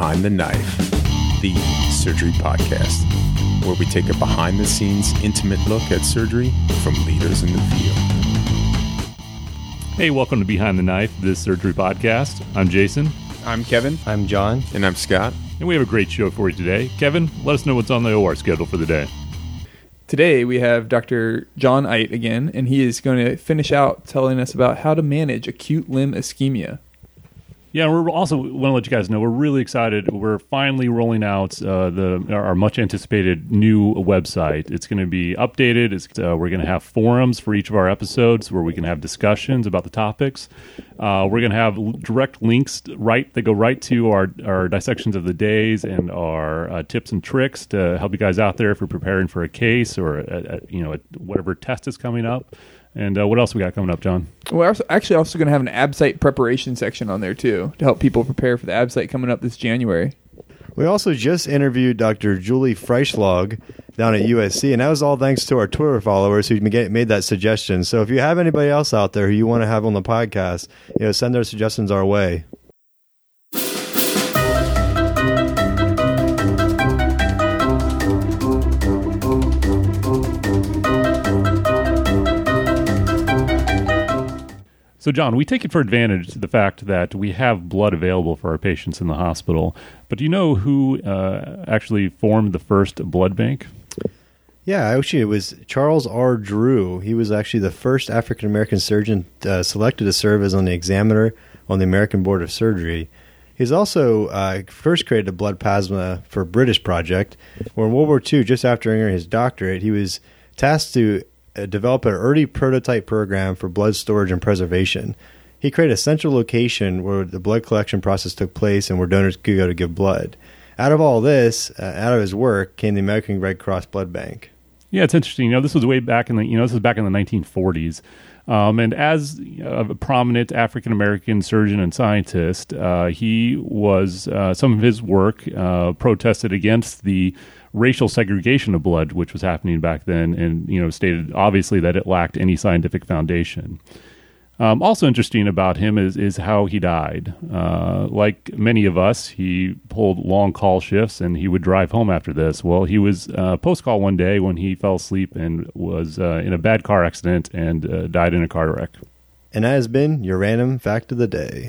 Behind the Knife, the surgery podcast, where we take a behind-the-scenes, intimate look at surgery from leaders in the field. Hey, welcome to Behind the Knife, this surgery podcast. I'm Jason. I'm Kevin. I'm John. And I'm Scott. And we have a great show for you today. Kevin, let us know what's on the OR schedule for the day. Today we have Dr. John Eit again, and he is going to finish out telling us about how to manage acute limb ischemia. Yeah, we're also want to let you guys know we're really excited. We're finally rolling out our much anticipated new website. It's going to be updated. We're going to have forums for each of our episodes where we can have discussions about the topics. We're going to have direct links that go right to our dissections of the days and our tips and tricks to help you guys out there if you're preparing for a case or whatever test is coming up. And what else we got coming up, John? We're actually also going to have an ABSITE preparation section on there, too, to help people prepare for the ABSITE coming up this January. We also just interviewed Dr. Julie Freischlag down at USC, and that was all thanks to our Twitter followers who made that suggestion. So if you have anybody else out there who you want to have on the podcast, send their suggestions our way. So, John, we take it for advantage the fact that we have blood available for our patients in the hospital. But do you know who actually formed the first blood bank? Yeah, actually, it was Charles R. Drew. He was actually the first African-American surgeon selected to serve as on the examiner on the American Board of Surgery. He's also first created a blood plasma for British project, where in World War II, just after earning his doctorate, he was tasked to develop an early prototype program for blood storage and preservation. He created a central location where the blood collection process took place and where donors could go to give blood. Out of all this, out of his work, came the American Red Cross Blood Bank. Yeah, it's interesting. This was way back in the 1940s. And as a prominent African-American surgeon and scientist, he was, some of his work protested against the racial segregation of blood, which was happening back then, and stated obviously that it lacked any scientific foundation. Also interesting about him is how he died. Like many of us, he pulled long call shifts, and he would drive home after this. Well, he was post-call one day when he fell asleep and was in a bad car accident and died in a car wreck. And that has been your random fact of the day.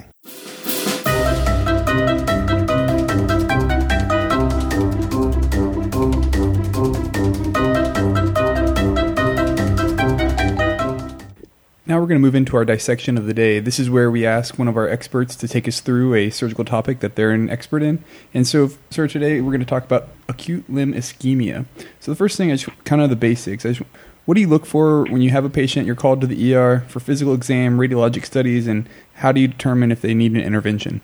Now we're going to move into our dissection of the day. This is where we ask one of our experts to take us through a surgical topic that they're an expert in. And so, sir, today we're going to talk about acute limb ischemia. So the first thing is kind of the basics. What do you look for when you have a patient, you're called to the ER for physical exam, radiologic studies, and how do you determine if they need an intervention?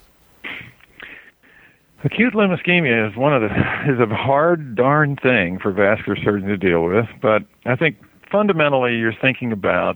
Acute limb ischemia is a hard darn thing for vascular surgeons to deal with, but I think fundamentally you're thinking about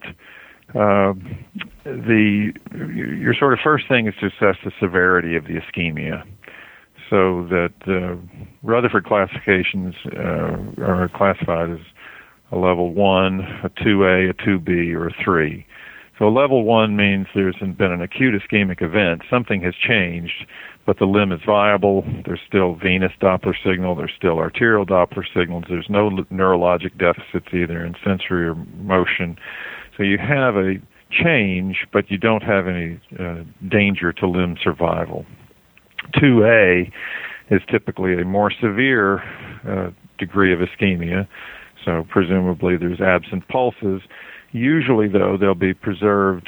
your sort of first thing is to assess the severity of the ischemia. So that Rutherford classifications are classified as a level 1, a 2A, a 2B, or a 3. So a level 1 means there's been an acute ischemic event. Something has changed, but the limb is viable. There's still venous Doppler signal. There's still arterial Doppler signals. There's no neurologic deficits either in sensory or motion. So you have a change, but you don't have any danger to limb survival. 2A is typically a more severe degree of ischemia. So presumably there's absent pulses. Usually, though, they'll be preserved.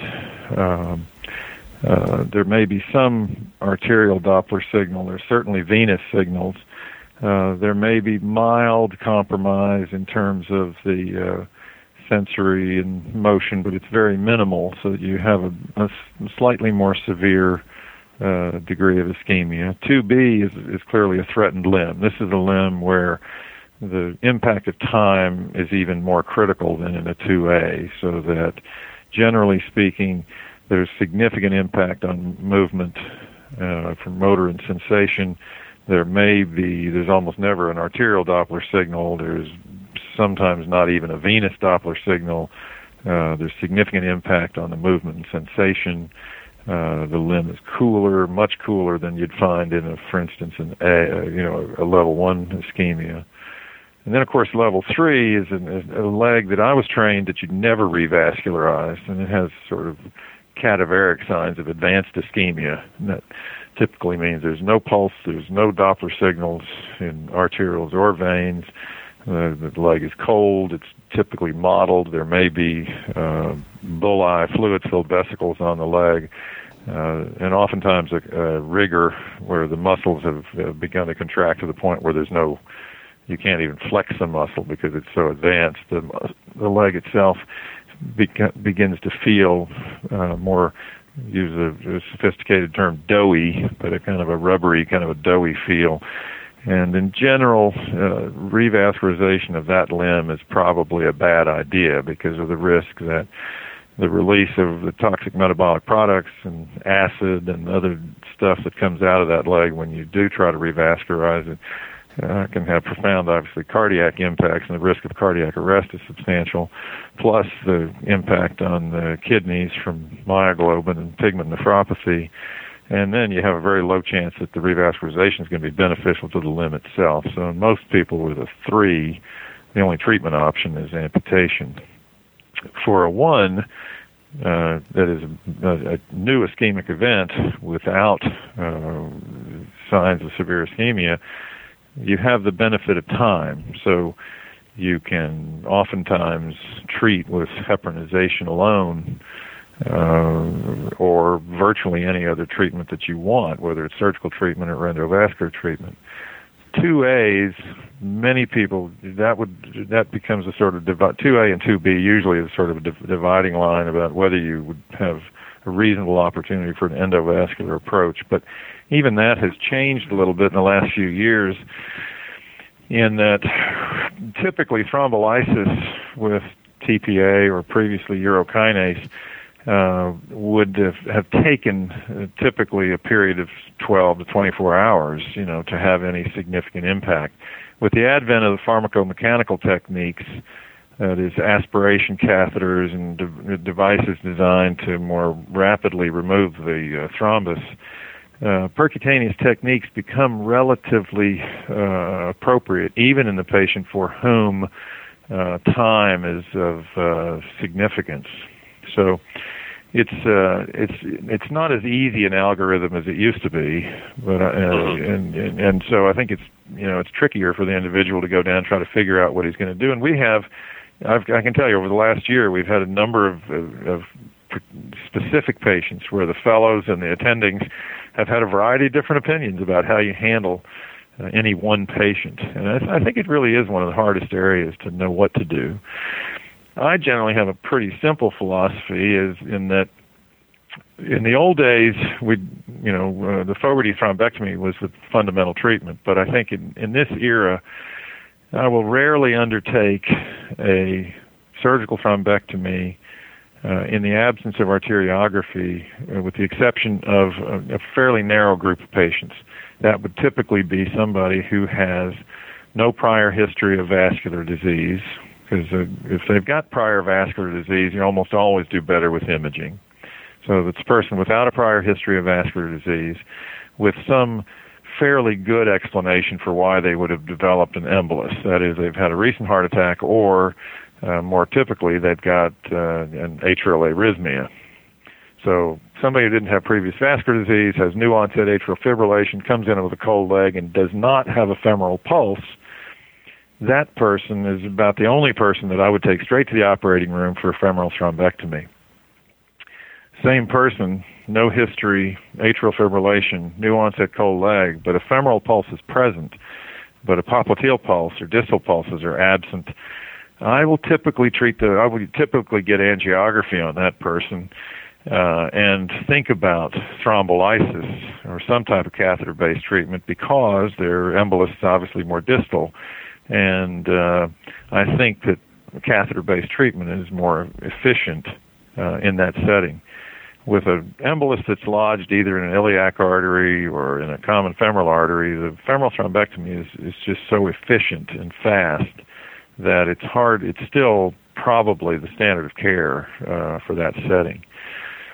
There may be some arterial Doppler signal. There's certainly venous signals. There may be mild compromise in terms of the sensory and motion, but it's very minimal, so that you have a slightly more severe degree of ischemia. 2B is clearly a threatened limb. This is a limb where the impact of time is even more critical than in a 2A, so that generally speaking, there's significant impact on movement from motor and sensation. There's almost never an arterial Doppler signal. There's sometimes not even a venous Doppler signal. There's significant impact on the movement and sensation. The limb is cooler, much cooler than you'd find in, for instance, a level 1 ischemia. And then, of course, level 3 is a leg that I was trained that you'd never revascularize, and it has sort of cadaveric signs of advanced ischemia. And that typically means there's no pulse, there's no Doppler signals in arterioles or veins. The leg is cold, it's typically mottled. There may be bullae, fluid-filled vesicles on the leg, and oftentimes a rigor where the muscles have begun to contract to the point where you can't even flex the muscle because it's so advanced. The leg itself begins to feel more, use a sophisticated term, doughy, but a kind of a rubbery, kind of a doughy feel. And in general, revascularization of that limb is probably a bad idea because of the risk that the release of the toxic metabolic products and acid and other stuff that comes out of that leg when you do try to revascularize it can have profound, obviously, cardiac impacts, and the risk of cardiac arrest is substantial, plus the impact on the kidneys from myoglobin and pigment nephropathy. And then you have a very low chance that the revascularization is going to be beneficial to the limb itself. So in most people with a 3, the only treatment option is amputation. For a 1, that is a new ischemic event without signs of severe ischemia, you have the benefit of time. So you can oftentimes treat with heparinization alone, or virtually any other treatment that you want, whether it's surgical treatment or endovascular treatment. 2As, many people, that becomes a sort of 2A and 2B usually is sort of a dividing line about whether you would have a reasonable opportunity for an endovascular approach. But even that has changed a little bit in the last few years, in that typically thrombolysis with TPA or previously urokinase would have taken typically a period of 12 to 24 hours, to have any significant impact. With the advent of the pharmacomechanical techniques, that is aspiration catheters and devices designed to more rapidly remove the thrombus, percutaneous techniques become relatively appropriate, even in the patient for whom time is of significance. So it's not as easy an algorithm as it used to be, but and so I think it's trickier for the individual to go down and try to figure out what he's going to do. And I can tell you over the last year we've had a number of specific patients where the fellows and the attendings have had a variety of different opinions about how you handle any one patient, and I think it really is one of the hardest areas to know what to do. I generally have a pretty simple philosophy, is in that in the old days, the Fogarty thrombectomy was the fundamental treatment, but I think in this era, I will rarely undertake a surgical thrombectomy in the absence of arteriography, with the exception of a fairly narrow group of patients. That would typically be somebody who has no prior history of vascular disease, because if they've got prior vascular disease, you almost always do better with imaging. So if it's a person without a prior history of vascular disease, with some fairly good explanation for why they would have developed an embolus, that is, they've had a recent heart attack, or more typically, they've got an atrial arrhythmia. So somebody who didn't have previous vascular disease, has new onset atrial fibrillation, comes in with a cold leg, and does not have a femoral pulse, that person is about the only person that I would take straight to the operating room for a femoral thrombectomy. Same person, no history, atrial fibrillation, new onset cold leg, but a femoral pulse is present, but a popliteal pulse or distal pulses are absent. I would typically get angiography on that person and think about thrombolysis or some type of catheter-based treatment, because their embolus is obviously more distal. And I think that catheter-based treatment is more efficient in that setting. With an embolus that's lodged either in an iliac artery or in a common femoral artery, the femoral thrombectomy is just so efficient and fast that it's still probably the standard of care for that setting.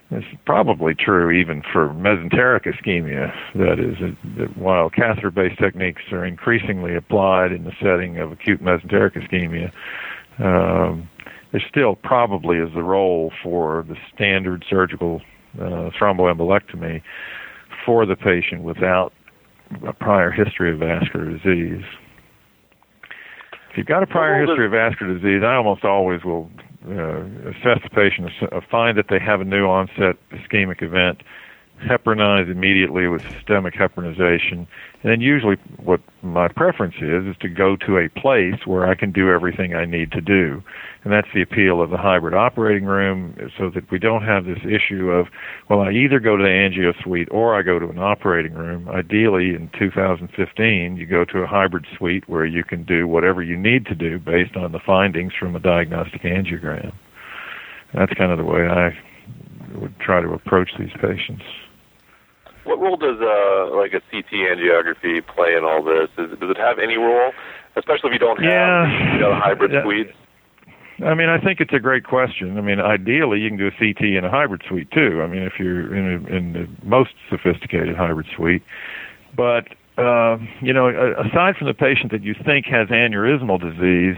It's probably true even for mesenteric ischemia. That is, that while catheter-based techniques are increasingly applied in the setting of acute mesenteric ischemia, there still probably is the role for the standard surgical thromboembolectomy for the patient without a prior history of vascular disease. If you've got a prior history of vascular disease, I almost always will assess the patient, find that they have a new onset ischemic event, heparinize immediately with systemic heparinization, and then usually what my preference is to go to a place where I can do everything I need to do. And that's the appeal of the hybrid operating room, so that we don't have this issue of, well, I either go to the angio suite or I go to an operating room. Ideally, in 2015, you go to a hybrid suite where you can do whatever you need to do based on the findings from a diagnostic angiogram. That's kind of the way I would try to approach these patients. What role does like a CT angiography play in all this? Does it have any role, especially if you don't have the hybrid suites? I mean, I think it's a great question. I mean, ideally, you can do a CT in a hybrid suite too. I mean, if you're in the most sophisticated hybrid suite, but aside from the patient that you think has aneurysmal disease,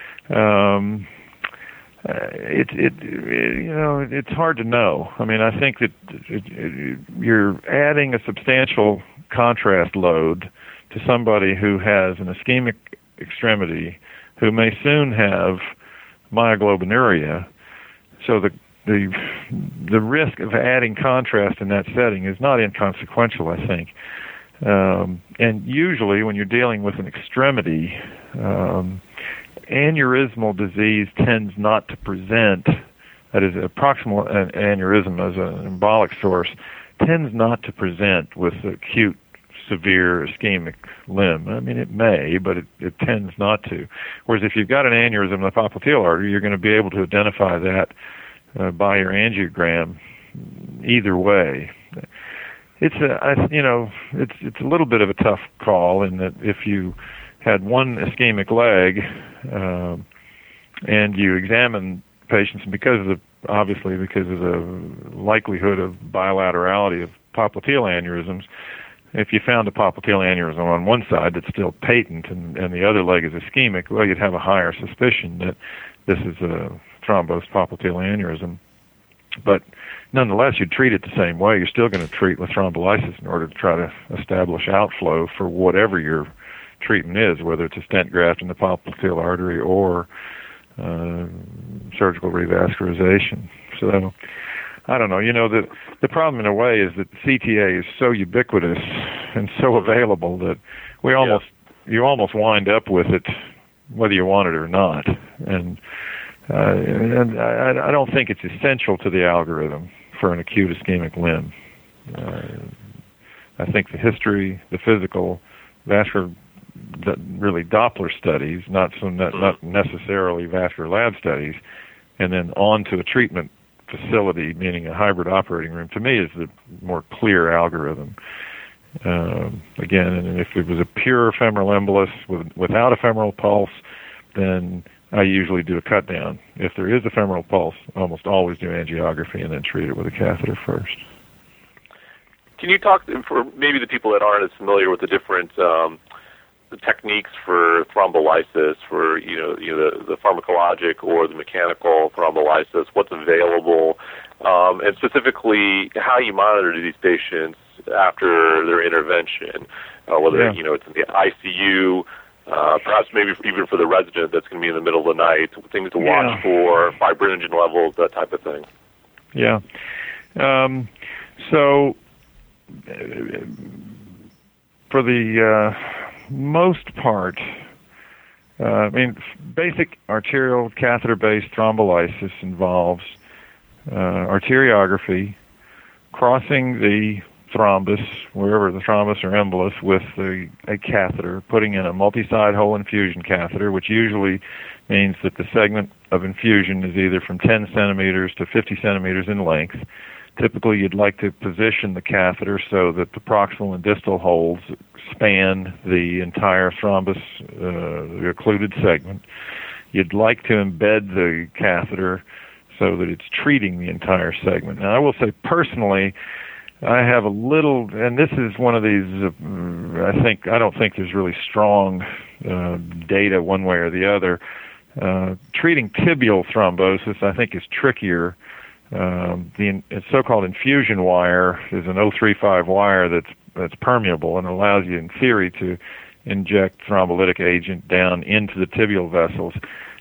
it's hard to know. I mean, I think that you're adding a substantial contrast load to somebody who has an ischemic extremity who may soon have myoglobinuria. So the risk of adding contrast in that setting is not inconsequential, I think. And usually when you're dealing with an extremity, aneurysmal disease tends not to present, that is, a proximal aneurysm as an embolic source, tends not to present with acute severe ischemic limb. I mean, it may, but it tends not to. Whereas if you've got an aneurysm in the popliteal artery, you're going to be able to identify that by your angiogram either way. It's a little bit of a tough call in that if you had one ischemic leg and you examine patients, because of the likelihood of bilaterality of popliteal aneurysms, if you found a popliteal aneurysm on one side that's still patent and the other leg is ischemic, well, you'd have a higher suspicion that this is a thrombosed popliteal aneurysm. But nonetheless, you'd treat it the same way. You're still going to treat with thrombolysis in order to try to establish outflow for whatever your treatment is, whether it's a stent graft in the popliteal artery or surgical revascularization. So I don't know. The problem in a way is that CTA is so ubiquitous and so available that you almost wind up with it whether you want it or not. And I don't think it's essential to the algorithm for an acute ischemic limb. I think the history, the physical, vascular, really Doppler studies, not necessarily vascular lab studies, and then on to a treatment facility, meaning a hybrid operating room, to me is the more clear algorithm. Again, and if it was a pure femoral embolus without a femoral pulse, then I usually do a cut down. If there is a femoral pulse, I almost always do angiography and then treat it with a catheter first. Can you talk for maybe the people that aren't as familiar with the different the techniques for thrombolysis, for the pharmacologic or the mechanical thrombolysis, what's available, and specifically how you monitor these patients after their intervention, whether it's in the ICU, perhaps maybe even for the resident that's going to be in the middle of the night, things to watch for, fibrinogen levels, that type of thing. Yeah. So for the most part, basic arterial catheter-based thrombolysis involves arteriography, crossing the thrombus, wherever the thrombus or embolus, with a catheter, putting in a multi-side hole infusion catheter, which usually means that the segment of infusion is either from 10 centimeters to 50 centimeters in length. Typically, you'd like to position the catheter so that the proximal and distal holes span the entire thrombus, the occluded segment. You'd like to embed the catheter so that it's treating the entire segment. Now, I will say personally, I have a little, and this is one of these, I don't think there's really strong data one way or the other. Treating tibial thrombosis, I think, is trickier. The so-called infusion wire is an 035 wire that's permeable and allows you, in theory, to inject thrombolytic agent down into the tibial vessels.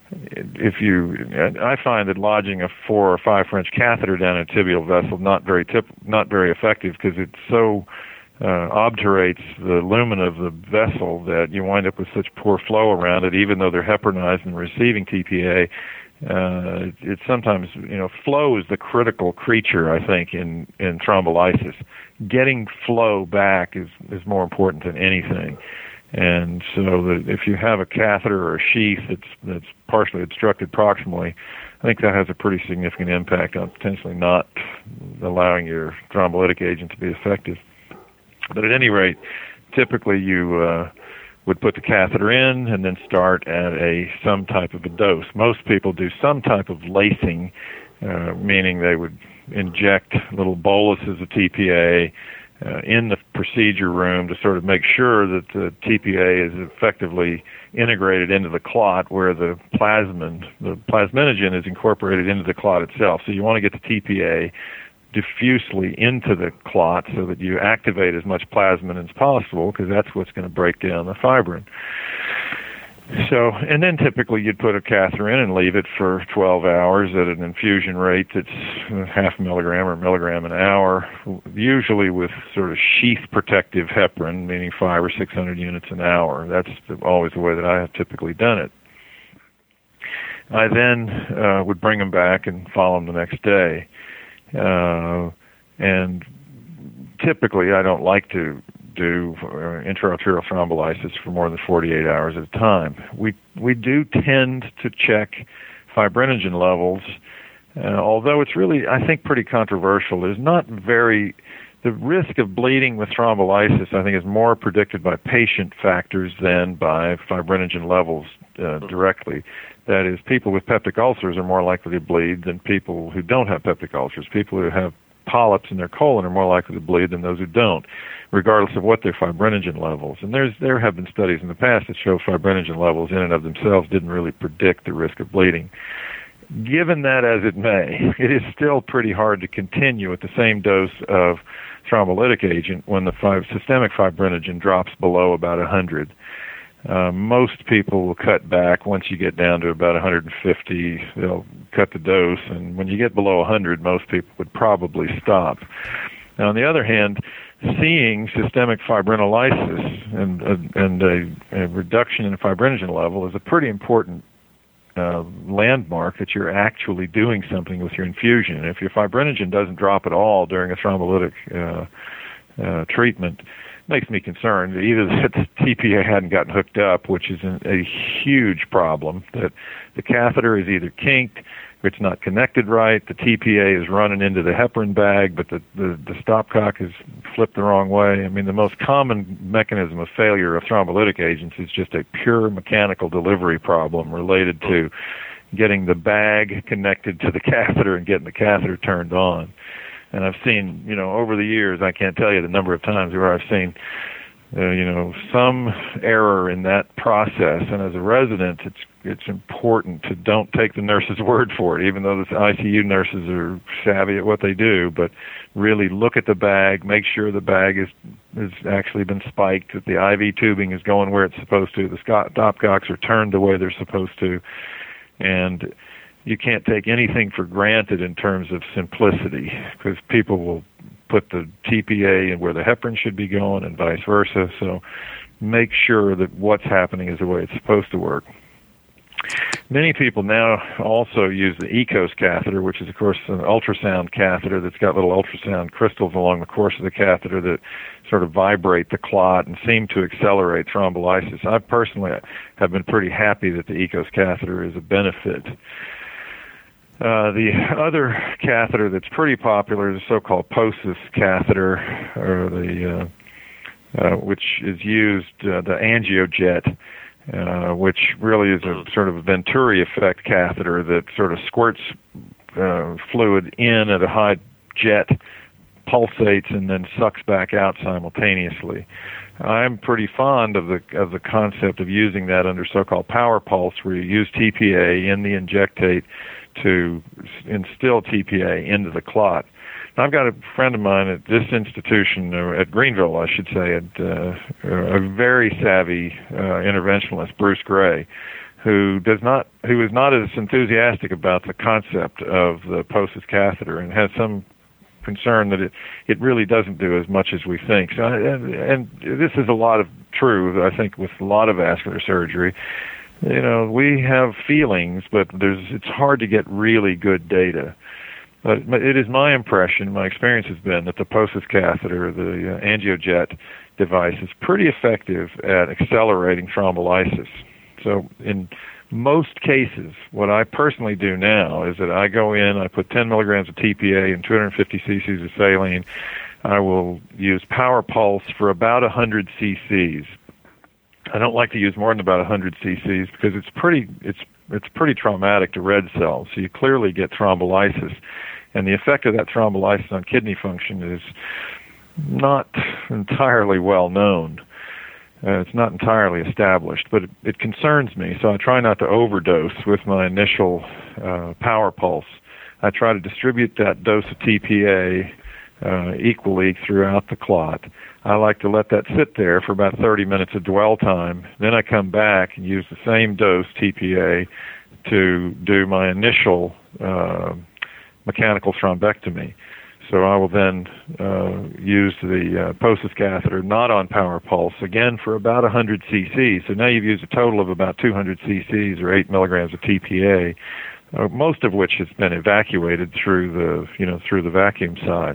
I find that lodging a 4 or 5 French catheter down a tibial vessel not very effective, because it so obturates the lumen of the vessel that you wind up with such poor flow around it, even though they're heparinized and receiving TPA. It's sometimes, flow is the critical creature, I think, in thrombolysis. Getting flow back is more important than anything. And so that if you have a catheter or a sheath that's partially obstructed proximally, I think that has a pretty significant impact on potentially not allowing your thrombolytic agent to be effective. But at any rate, typically you would put the catheter in and then start at some type of a dose. Most people do some type of lacing, meaning they would inject little boluses of TPA in the procedure room to sort of make sure that the TPA is effectively integrated into the clot, where the plasminogen is incorporated into the clot itself. So you want to get the TPA diffusely into the clot so that you activate as much plasmin as possible, because that's what's going to break down the fibrin. So, and then typically you'd put a catheter in and leave it for 12 hours at an infusion rate that's 0.5 milligram or milligram an hour, usually with sort of sheath protective heparin, meaning 500 or 600 units an hour. That's always the way that I have typically done it. I then would bring them back and follow them the next day. And typically I don't like to do intraarterial thrombolysis for more than 48 hours at a time. We do tend to check fibrinogen levels, although it's really, I think, pretty controversial. The risk of bleeding with thrombolysis, I think, is more predicted by patient factors than by fibrinogen levels directly. That is, people with peptic ulcers are more likely to bleed than people who don't have peptic ulcers. People who have polyps in their colon are more likely to bleed than those who don't, regardless of what their fibrinogen levels. And there have been studies in the past that show fibrinogen levels in and of themselves didn't really predict the risk of bleeding. Given that as it may, it is still pretty hard to continue at the same dose of thrombolytic agent when the systemic fibrinogen drops below about 100. Most people will cut back. Once you get down to about 150, they'll cut the dose, and when you get below 100, most people would probably stop. Now, on the other hand, seeing systemic fibrinolysis and a reduction in fibrinogen level is a pretty important landmark that you're actually doing something with your infusion. And if your fibrinogen doesn't drop at all during a thrombolytic treatment, makes me concerned that either that the TPA hadn't gotten hooked up, which is a huge problem, that the catheter is either kinked, it's not connected right, the TPA is running into the heparin bag, but the stopcock is flipped the wrong way. I mean, the most common mechanism of failure of thrombolytic agents is just a pure mechanical delivery problem related to getting the bag connected to the catheter and getting the catheter turned on. And I've seen, over the years, I can't tell you the number of times where I've seen, some error in that process. And as a resident, it's important to don't take the nurse's word for it, even though the ICU nurses are savvy at what they do. But really look at the bag, make sure the bag has actually been spiked, that the IV tubing is going where it's supposed to, the stopcocks are turned the way they're supposed to, and you can't take anything for granted in terms of simplicity, because people will put the TPA in where the heparin should be going and vice versa. So make sure that what's happening is the way it's supposed to work. Many people now also use the ECOS catheter, which is, of course, an ultrasound catheter that's got little ultrasound crystals along the course of the catheter that sort of vibrate the clot and seem to accelerate thrombolysis. I personally have been pretty happy that the ECOS catheter is a benefit. The other catheter that's pretty popular is the so-called POSIS catheter, or which is used, the AngioJet, which really is a sort of a Venturi effect catheter that sort of squirts fluid in at a high jet, pulsates, and then sucks back out simultaneously. I'm pretty fond of the concept of using that under so-called power pulse, where you use TPA in the injectate to instill TPA into the clot. Now, I've got a friend of mine at this institution, at Greenville, I should say, a very savvy interventionalist, Bruce Gray, who is not as enthusiastic about the concept of the POSIS catheter and has some concern that it really doesn't do as much as we think. So, and this is a lot of true, I think, with a lot of vascular surgery. You know, we have feelings, but it's hard to get really good data. But it is my impression, my experience has been that the POSIS catheter, the angiojet device, is pretty effective at accelerating thrombolysis. So in most cases, what I personally do now is that I go in, I put 10 milligrams of TPA and 250 cc's of saline. I will use power pulse for about 100 cc's. I don't like to use more than about 100 cc's because it's pretty traumatic to red cells. So you clearly get thrombolysis, and the effect of that thrombolysis on kidney function is not entirely well known. It's not entirely established, but it concerns me, so I try not to overdose with my initial power pulse. I try to distribute that dose of TPA equally throughout the clot. I like to let that sit there for about 30 minutes of dwell time. Then I come back and use the same dose TPA to do my initial mechanical thrombectomy. So I will then use the POSIS catheter, not on power pulse, again for about 100 cc's. So now you've used a total of about 200 cc's or 8 milligrams of TPA, most of which has been evacuated through the vacuum side.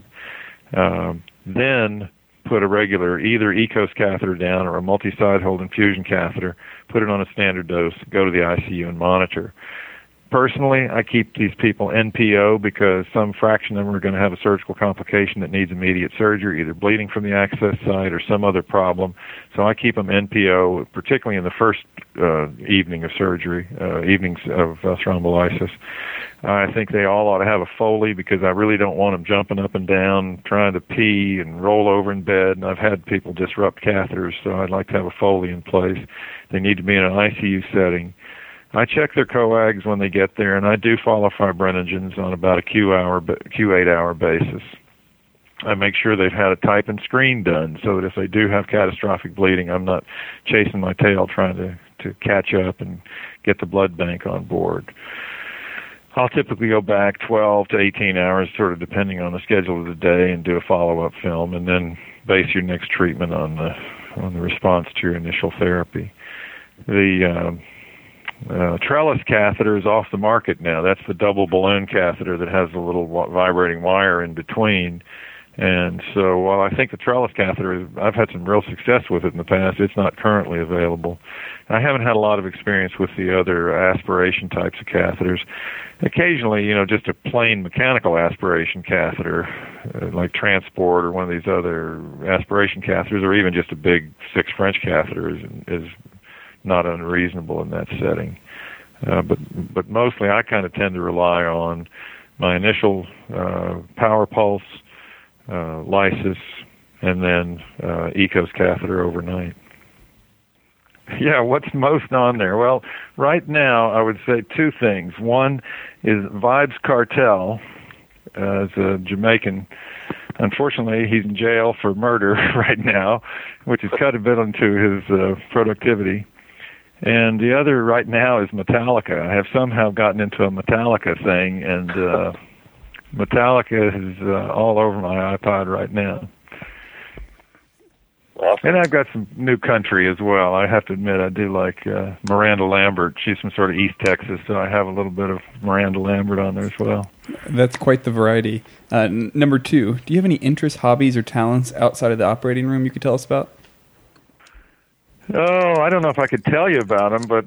Then put a regular either ECOS catheter down or a multi-side hold infusion catheter, put it on a standard dose, go to the ICU and monitor. Personally, I keep these people NPO because some fraction of them are going to have a surgical complication that needs immediate surgery, either bleeding from the access site or some other problem. So I keep them NPO, particularly in the first evening of surgery, evenings of thrombolysis. I think they all ought to have a Foley because I really don't want them jumping up and down, trying to pee and roll over in bed. And I've had people disrupt catheters, so I'd like to have a Foley in place. They need to be in an ICU setting. I check their coags when they get there, and I do follow fibrinogens on about a Q8-hour basis. I make sure they've had a type and screen done so that if they do have catastrophic bleeding, I'm not chasing my tail trying to catch up and get the blood bank on board. I'll typically go back 12 to 18 hours, sort of depending on the schedule of the day, and do a follow-up film, and then base your next treatment on the response to your initial therapy. The trellis catheter is off the market now. That's the double balloon catheter that has a little vibrating wire in between. And so while I think the trellis catheter, I've had some real success with it in the past, it's not currently available. I haven't had a lot of experience with the other aspiration types of catheters. Occasionally, just a plain mechanical aspiration catheter, like Transport or one of these other aspiration catheters, or even just a big 6 French catheter is not unreasonable in that setting. But mostly I kind of tend to rely on my initial power pulse, lysis, and then ECOS catheter overnight. Yeah, what's most on there? Well, right now I would say 2 things. One is Vibes Cartel, is a Jamaican. Unfortunately, he's in jail for murder right now, which has cut a bit into his productivity. And the other right now is Metallica. I have somehow gotten into a Metallica thing, and Metallica is all over my iPod right now. Awesome. And I've got some new country as well. I have to admit, I do like Miranda Lambert. She's from sort of East Texas, so I have a little bit of Miranda Lambert on there as well. That's quite the variety. Number 2, do you have any interests, hobbies, or talents outside of the operating room you could tell us about? Oh, I don't know if I could tell you about them, but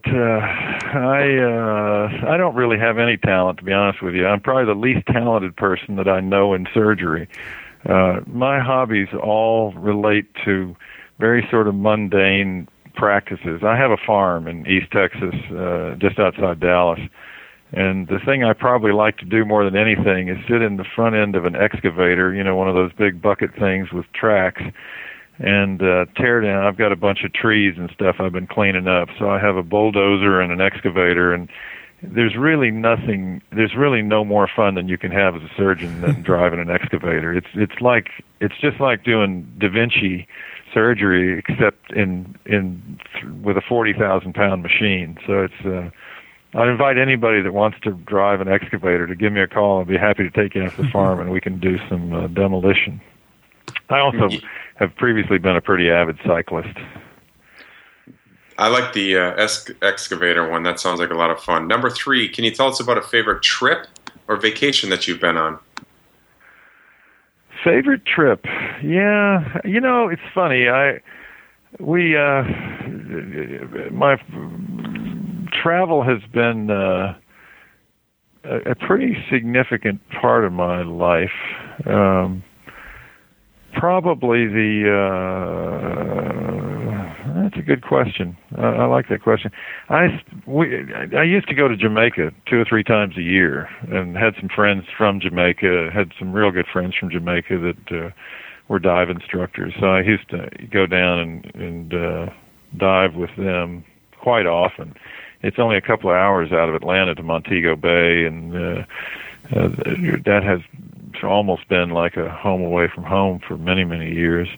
I don't really have any talent, to be honest with you. I'm probably the least talented person that I know in surgery. My hobbies all relate to very sort of mundane practices. I have a farm in East Texas, just outside Dallas, And the thing I probably like to do more than anything is sit in the front end of an excavator, one of those big bucket things with tracks, and tear down. I've got a bunch of trees and stuff I've been cleaning up, so I have a bulldozer and an excavator, and there's really no more fun than you can have as a surgeon than driving an excavator. It's just like doing Da Vinci surgery, except with a 40,000-pound machine. So it's I'd invite anybody that wants to drive an excavator to give me a call. I'll be happy to take you out to the farm and we can do some demolition. I also have previously been a pretty avid cyclist. I like the excavator one. That sounds like a lot of fun. Number 3, can you tell us about a favorite trip or vacation that you've been on? Favorite trip? Yeah, it's funny. My travel has been a pretty significant part of my life. Probably that's a good question. I like that question. I used to go to Jamaica 2 or 3 times a year, and had some friends from Jamaica. Had some real good friends from Jamaica that were dive instructors. So I used to go down and dive with them quite often. It's only a couple of hours out of Atlanta to Montego Bay, and that has almost been like a home away from home for many, many years.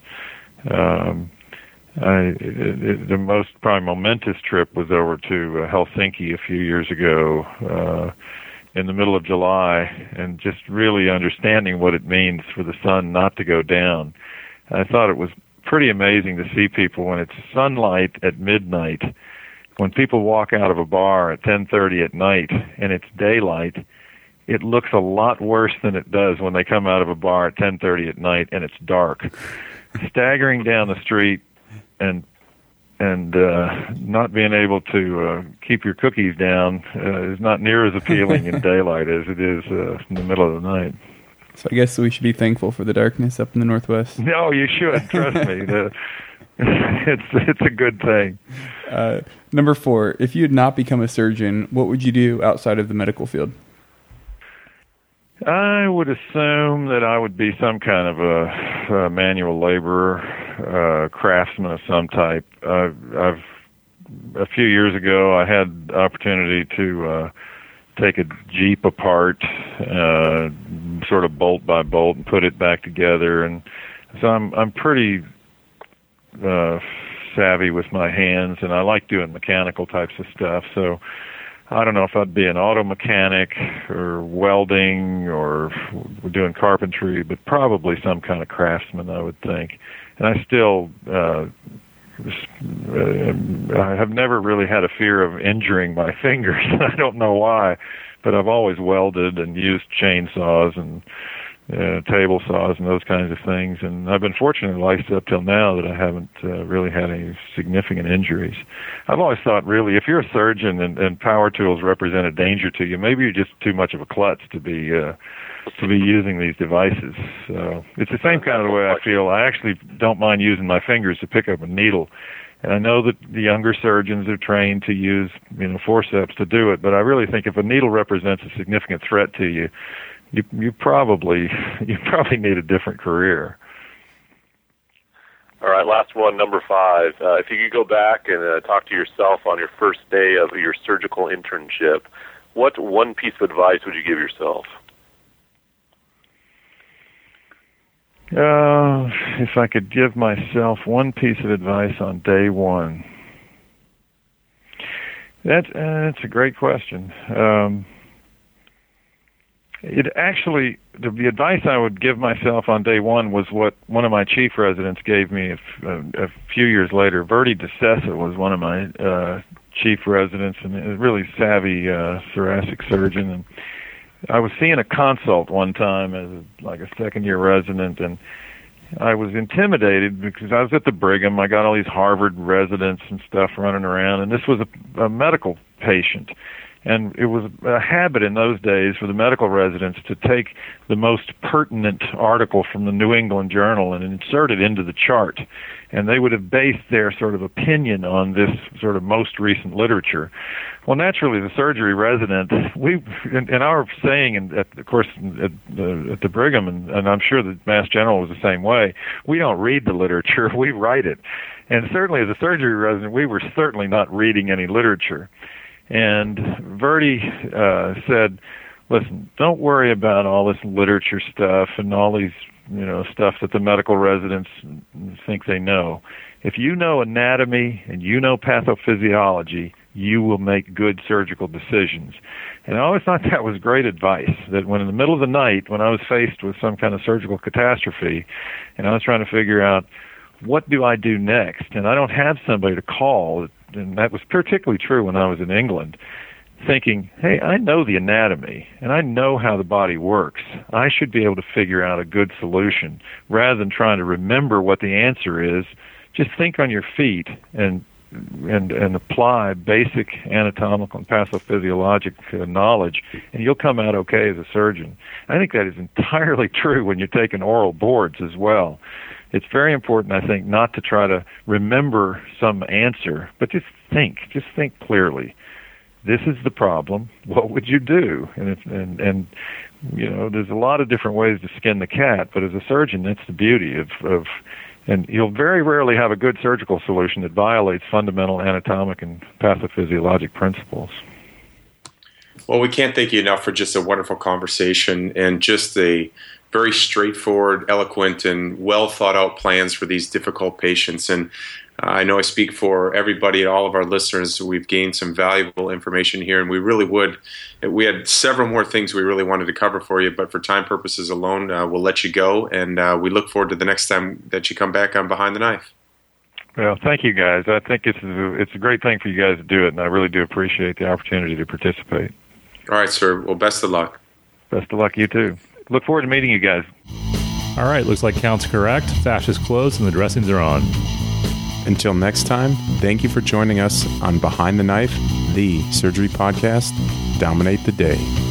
The most probably momentous trip was over to Helsinki a few years ago in the middle of July, and just really understanding what it means for the sun not to go down. I thought it was pretty amazing to see people when it's sunlight at midnight. When people walk out of a bar at 10:30 at night and it's daylight, it looks a lot worse than it does when they come out of a bar at 10:30 at night and it's dark. Staggering down the street and not being able to keep your cookies down is not near as appealing in daylight as it is in the middle of the night. So I guess we should be thankful for the darkness up in the Northwest. No, you should. Trust me. It's a good thing. Number 4, if you had not become a surgeon, what would you do outside of the medical field? I would assume that I would be some kind of a manual laborer, craftsman of some type. A few years ago, I had the opportunity to take a Jeep apart, sort of bolt by bolt, and put it back together. And so I'm pretty savvy with my hands, and I like doing mechanical types of stuff. So I don't know if I'd be an auto mechanic or welding or doing carpentry, but probably some kind of craftsman, I would think. And I still I have never really had a fear of injuring my fingers. I don't know why, but I've always welded and used chainsaws and table saws and those kinds of things. And I've been fortunate in life up till now that I haven't really had any significant injuries. I've always thought, really, if you're a surgeon and power tools represent a danger to you, maybe you're just too much of a klutz to be using these devices. So it's the same kind of the way I feel. I actually don't mind using my fingers to pick up a needle. And I know that the younger surgeons are trained to use, forceps to do it, but I really think if a needle represents a significant threat to you, you probably need a different career. All right, last one, number 5. If you could go back and talk to yourself on your first day of your surgical internship, what one piece of advice would you give yourself? If I could give myself one piece of advice on day one, that's a great question. The advice I would give myself on day one was what one of my chief residents gave me a few years later. Verdi DeSessa was one of my chief residents, and a really savvy thoracic surgeon. And I was seeing a consult one time as like a second-year resident, and I was intimidated because I was at the Brigham. I got all these Harvard residents and stuff running around, and this was a medical patient. And it was a habit in those days for the medical residents to take the most pertinent article from the New England Journal and insert it into the chart. And they would have based their sort of opinion on this sort of most recent literature. Well, naturally, the surgery resident, in our saying, and of course at the Brigham, and I'm sure the Mass General was the same way, we don't read the literature, we write it. And certainly as a surgery resident, we were certainly not reading any literature. And Verdi said, listen, don't worry about all this literature stuff and all these, stuff that the medical residents think they know. If you know anatomy and you know pathophysiology, you will make good surgical decisions. And I always thought that was great advice, that when in the middle of the night, when I was faced with some kind of surgical catastrophe, and I was trying to figure out, what do I do next? And I don't have somebody to call, and that was particularly true when I was in England, thinking, hey, I know the anatomy, and I know how the body works. I should be able to figure out a good solution. Rather than trying to remember what the answer is, just think on your feet and apply basic anatomical and pathophysiologic knowledge, and you'll come out okay as a surgeon. I think that is entirely true when you're taking oral boards as well. It's very important, I think, not to try to remember some answer, but just think clearly. This is the problem. What would you do? And there's a lot of different ways to skin the cat, but as a surgeon, that's the beauty of and you'll very rarely have a good surgical solution that violates fundamental anatomic and pathophysiologic principles. Well, we can't thank you enough for just a wonderful conversation and just a very straightforward, eloquent, and well thought out plans for these difficult patients. And I know I speak for everybody and all of our listeners. We've gained some valuable information here, and we had several more things we really wanted to cover for you, but for time purposes alone, we'll let you go, and we look forward to the next time that you come back on Behind the Knife. Well, thank you, guys. I think it's a great thing for you guys to do it, and I really do appreciate the opportunity to participate. All right, sir. Well, best of luck. Best of luck, you too. Look forward to meeting you guys. All right, looks like count's correct. Fascia's closed and the dressings are on. Until next time, thank you for joining us on Behind the Knife, the surgery podcast. Dominate the day.